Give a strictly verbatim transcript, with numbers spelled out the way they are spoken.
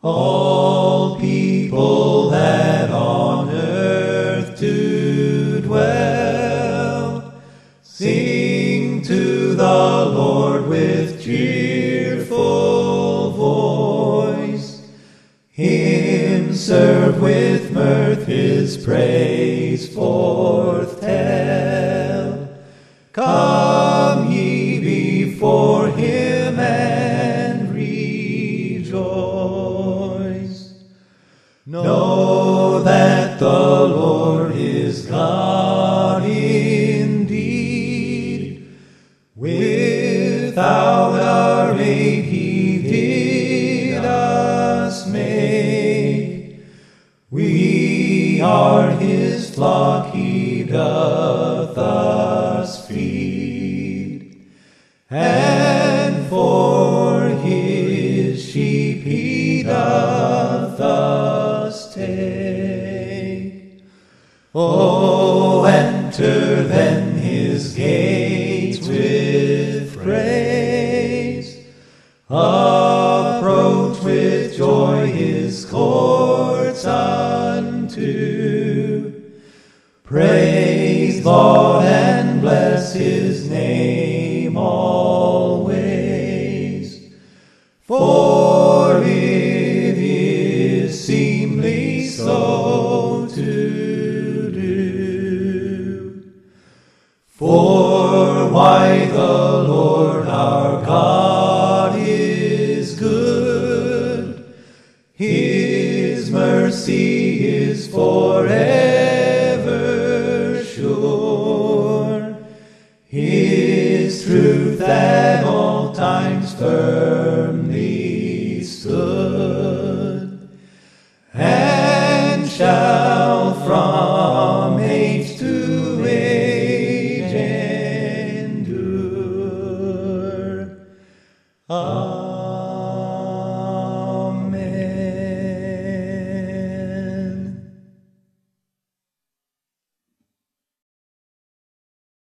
all people that on earth do dwell, sing to the Lord with cheerful voice. Him serve with mirth, his praise forth tell. Come ye before him and rejoice. Know that the Lord is God indeed. Without our aid he did us make. We are his flock, he doth us feed. And for his sheep he doth us take. Oh, enter then his gates with praise. Approach with joy his courts unto. Praise God and bless his name always. For it is seemly so to do. For why the Lord our God is good, his mercy is forever sure, his truth at all times firmly stood, and shall from age to age endure. Amen.